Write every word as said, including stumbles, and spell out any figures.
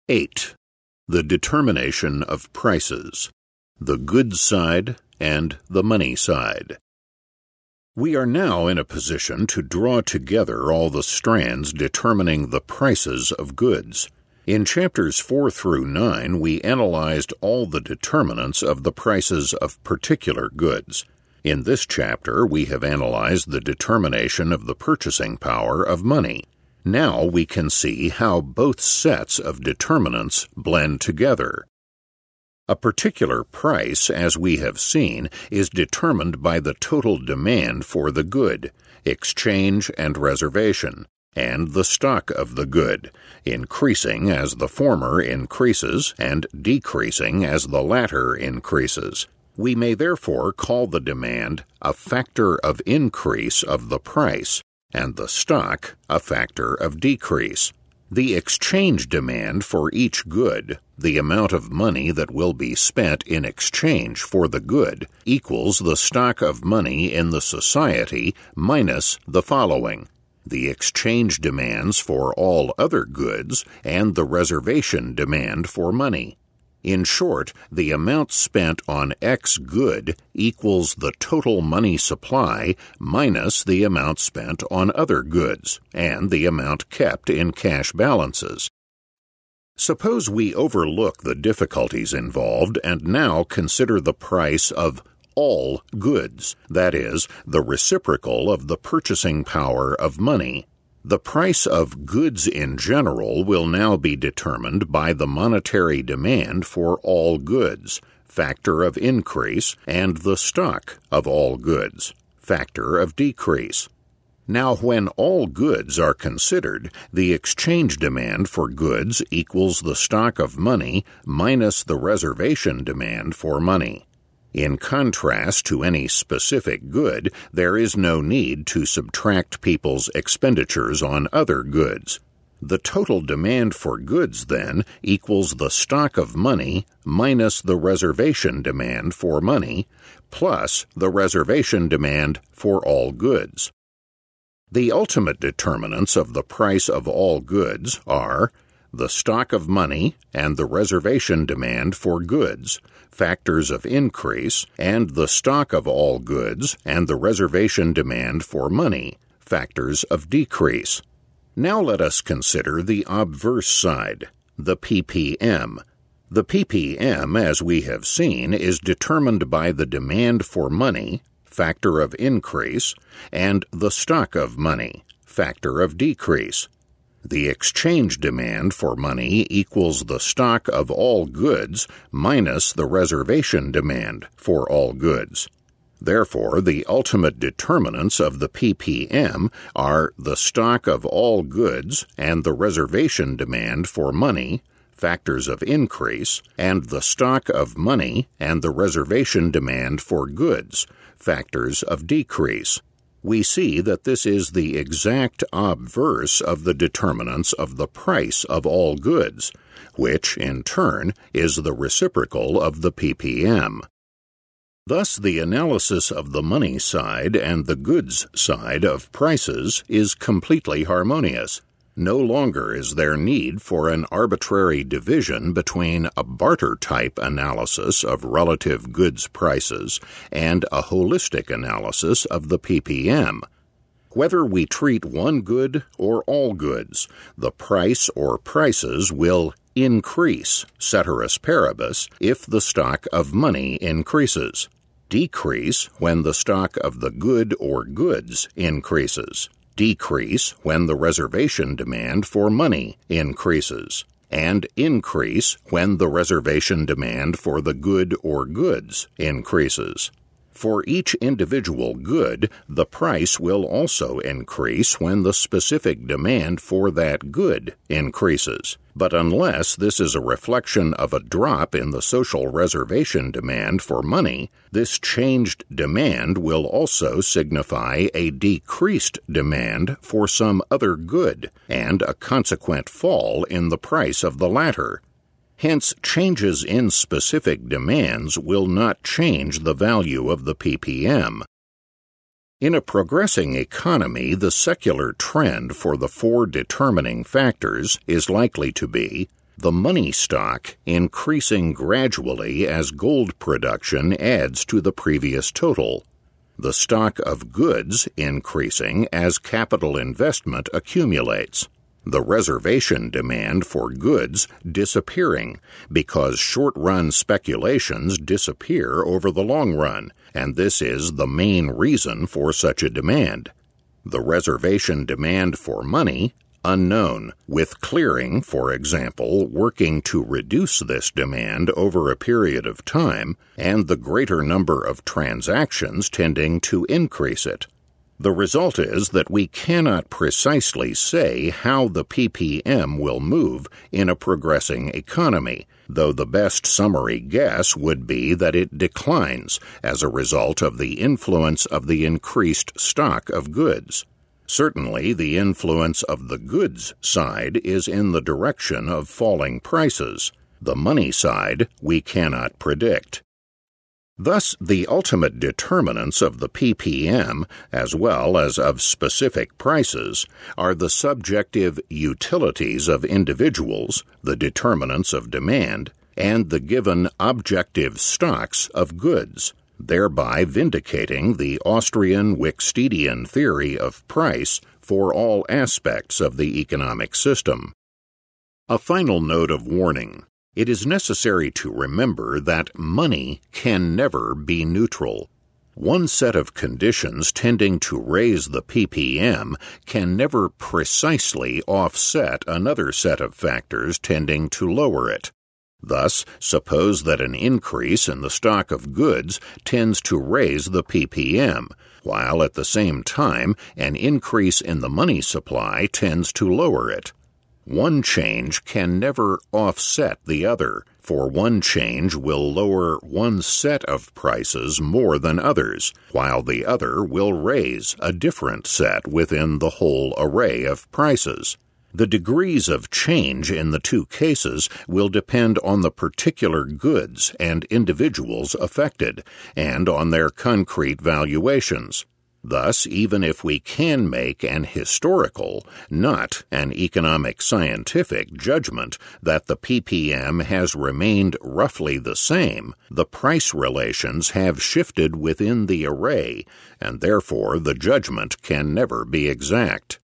eight. The determination of prices, the goods side and the money side. We are now in a position to draw together all the strands determining the prices of goods. In chapters four through nine, we analyzed all the determinants of the prices of particular goods. In this chapter, we have analyzed the determination of the purchasing power of money. Now we can see how both sets of determinants blend together. A particular price, as we have seen, is determined by the total demand for the good, exchange and reservation, and the stock of the good, increasing as the former increases and decreasing as the latter increases. We may therefore call the demand a factor of increase of the price, and the stock a factor of decrease. The exchange demand for each good, the amount of money that will be spent in exchange for the good, equals the stock of money in the society minus the following: the exchange demands for all other goods and the reservation demand for money. In short, the amount spent on X good equals the total money supply minus the amount spent on other goods and the amount kept in cash balances. Suppose we overlook the difficulties involved and now consider the price of all goods, that is, the reciprocal of the purchasing power of money. The price of goods in general will now be determined by the monetary demand for all goods, factor of increase, and the stock of all goods, factor of decrease. Now, when all goods are considered, the exchange demand for goods equals the stock of money minus the reservation demand for money. In contrast to any specific good, there is no need to subtract people's expenditures on other goods. The total demand for goods, then, equals the stock of money minus the reservation demand for money, plus the reservation demand for all goods. The ultimate determinants of the price of all goods are the stock of money and the reservation demand for goods, factors of increase, and the stock of all goods and the reservation demand for money, factors of decrease. Now let us consider the obverse side, the P P M. The P P M, as we have seen, is determined by the demand for money, factor of increase, and the stock of money, factor of decrease. The exchange demand for money equals the stock of all goods minus the reservation demand for all goods. Therefore, the ultimate determinants of the P P M are the stock of all goods and the reservation demand for money, factors of increase, and the stock of money and the reservation demand for goods, factors of decrease. We see that this is the exact obverse of the determinants of the price of all goods, which, in turn, is the reciprocal of the P P M. Thus, the analysis of the money side and the goods side of prices is completely harmonious. No longer is there need for an arbitrary division between a barter-type analysis of relative goods prices and a holistic analysis of the P P M. Whether we treat one good or all goods, the price or prices will increase, ceteris paribus, if the stock of money increases, decrease when the stock of the good or goods increases, decrease when the reservation demand for money increases, and increase when the reservation demand for the good or goods increases. For each individual good, the price will also increase when the specific demand for that good increases. But unless this is a reflection of a drop in the social reservation demand for money, this changed demand will also signify a decreased demand for some other good, and a consequent fall in the price of the latter. Hence, changes in specific demands will not change the value of the P P M. In a progressing economy, the secular trend for the four determining factors is likely to be the money stock increasing gradually as gold production adds to the previous total, the stock of goods increasing as capital investment accumulates, the reservation demand for goods disappearing because short-run speculations disappear over the long run, and this is the main reason for such a demand. The reservation demand for money unknown, with clearing, for example, working to reduce this demand over a period of time, and the greater number of transactions tending to increase it. The result is that we cannot precisely say how the P P M will move in a progressing economy, though the best summary guess would be that it declines as a result of the influence of the increased stock of goods. Certainly, the influence of the goods side is in the direction of falling prices. The money side we cannot predict. Thus, the ultimate determinants of the P P M, as well as of specific prices, are the subjective utilities of individuals, the determinants of demand, and the given objective stocks of goods, thereby vindicating the Austrian-Wickstedian theory of price for all aspects of the economic system. A final note of warning. It is necessary to remember that money can never be neutral. One set of conditions tending to raise the P P M can never precisely offset another set of factors tending to lower it. Thus, suppose that an increase in the stock of goods tends to raise the P P M, while at the same time an increase in the money supply tends to lower it. One change can never offset the other, for one change will lower one set of prices more than others, while the other will raise a different set within the whole array of prices. The degrees of change in the two cases will depend on the particular goods and individuals affected, and on their concrete valuations. Thus, even if we can make an historical, not an economic scientific judgment that the P P M has remained roughly the same, the price relations have shifted within the array, and therefore the judgment can never be exact.